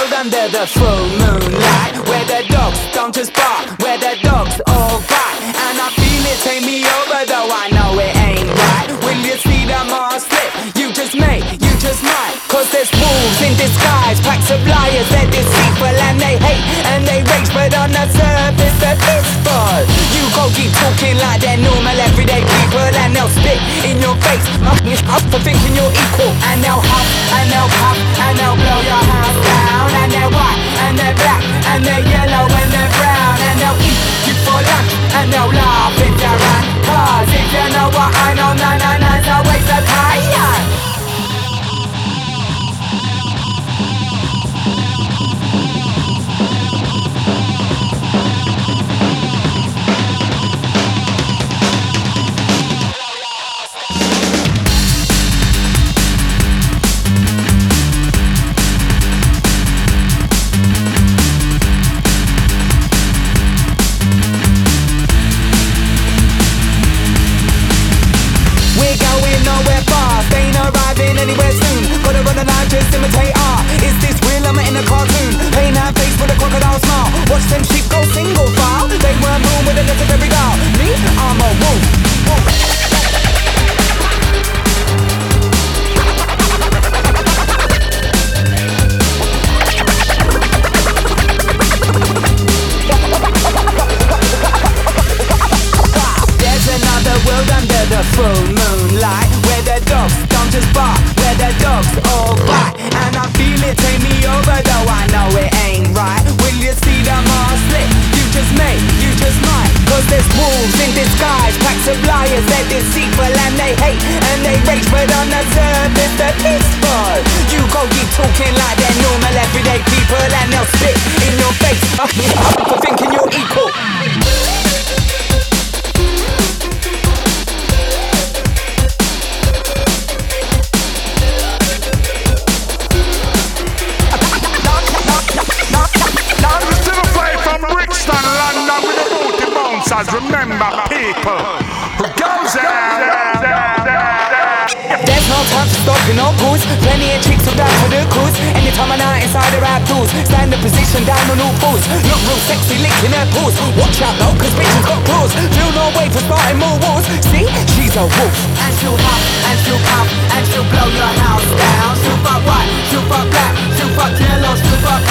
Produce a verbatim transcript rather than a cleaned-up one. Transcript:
world under the full moonlight, where the dogs don't just bark, where the dogs all bite. And I feel it take me over, though I know it ain't right. Will you see them all slip? You just may, you just might. Cause there's wolves in disguise, packs of liars, they're deceitful and they hate and they rage, but on the surface they're peaceful. You go keep talking like they're normal everyday people, and they'll spit in your face, mucking you up for thinking you're equal. And they'll huff, and they'll puff, and they'll blow your house down. And they're white, and they're black, and they're yellow, and they're brown. And they'll eat you for lunch, and they'll laugh if you run. Cause if you know what I know, nine nine nine's a waste of time. Anywhere soon, gotta run alive, just imitate art. Is this real? I'm in a cartoon. Paint that face with a crocodile smile. Watch them sheep go single file. They weren't born with a necessary guile. Me, I'm a wolf. There's another world under the full moonlight, where the dogs don't just bark, where the dogs all bite. And I feel it take me over, though I know it ain't right. Will you see them all slip? You just may, you just might. Cause there's wolves in disguise, packs of liars, they're deceitful and they hate and they rage, but on the surface they're peaceful. You go keep talking like they're normal everyday people, and they'll spit in your face, fucking you up for thinking you're equal. Remember people who goes out. There's no time to stop, you know, goose. Plenty of chicks who down for the cruise. Anytime I'm out inside her outdoors, stand the position down on all fours. Look real sexy, licking her paws. Watch out though, cause bitches got claws. Feel no way for starting more wars. See, she's a wolf. And she'll huff, and she'll puff, and she'll blow your house down. She'll fuck white, she'll fuck black, she'll fuck yellow, she'll fuck